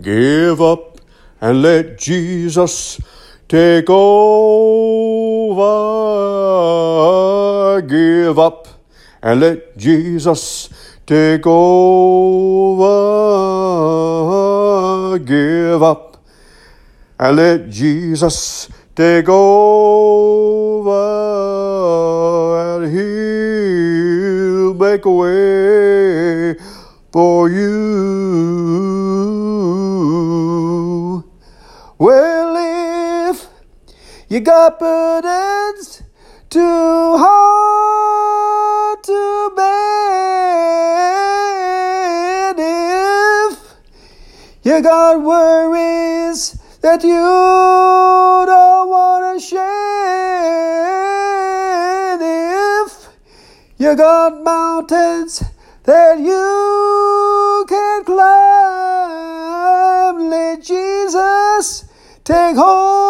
Give up and let Jesus take over. Give up and let Jesus take over. Give up and let Jesus take over, and He'll make a way for you. Well, if you got burdens too hard to bear, if you got worries that you don't want to share, if you got mountains that you can climb, let Jesus take hold